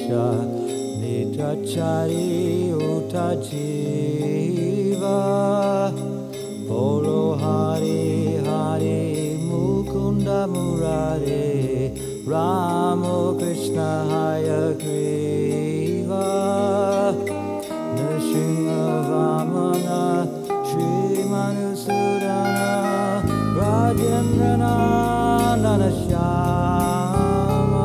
Isha Nitachari Utajiva Polo Hari Hari Mukunda Murare Ramo Krishna Hayagriva Nrsimha Vamana Shri Manusudana Rajendrana Nanashyama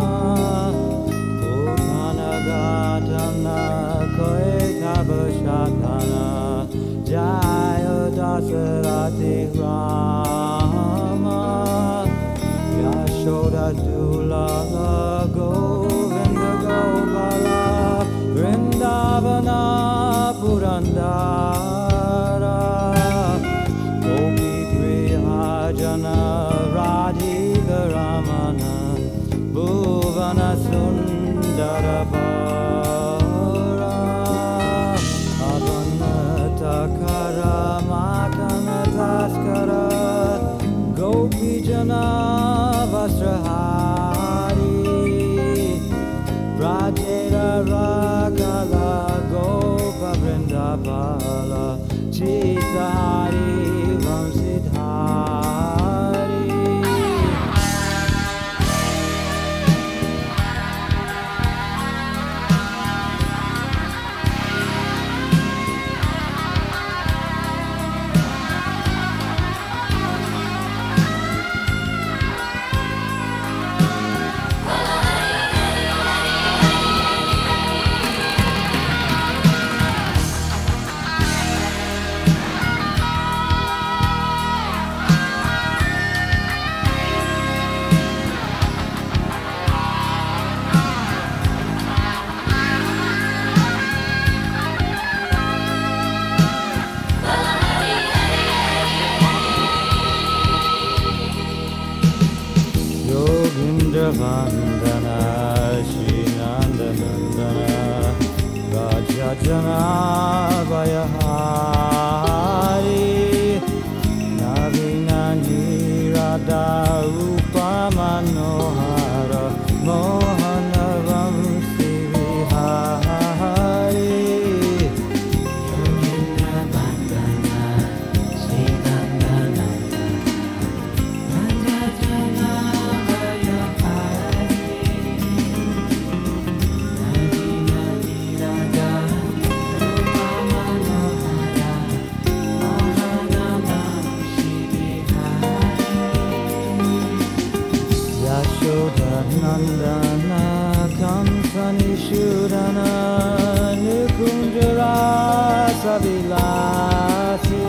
Putana Gatana Koetabashatana Jaya Dasarati Rama Yashoda Dula Govinda Gopala Vrindavana Purandara Gopi Priyajana Radhika Ramana Bhuvana Sundara Bara Avanatakara Makanataskara Gopi Jana Vastrahari Rajera Ragala Gopa Vrindapala Chitari Vamsidhari Vandana Shri Nanda Nandana Rajajana Vayahari Navinani Radha Rupa Manohara Mohana Vamsi Vihari Yogindra Vandana Shri Nanda Nandana Rajajana Nandana Kamsani Shudana Nukunjara Savilasi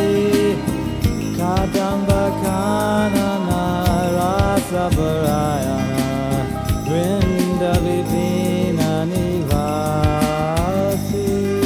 Kadamba Kanana Rasa Varayana Vrinda Vipina Nivasi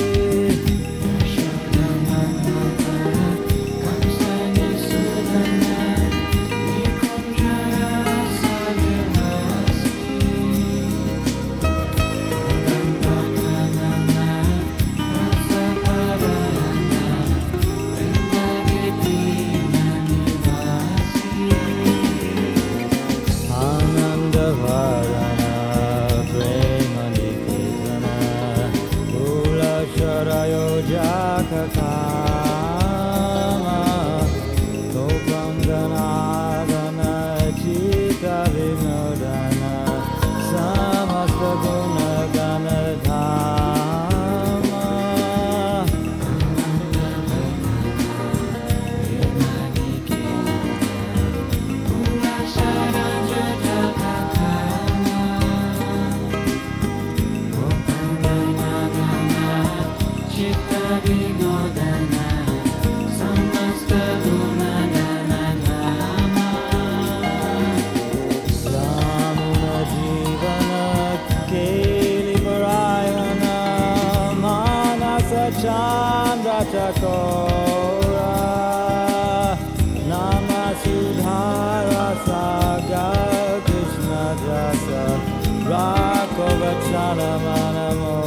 Jakakama Gopamganadana Chita Vinodana Samasta Gunagana Dhamma Chandra Chakora Nama Sudhara Sagar Krishna Jasa Rakova Chanamana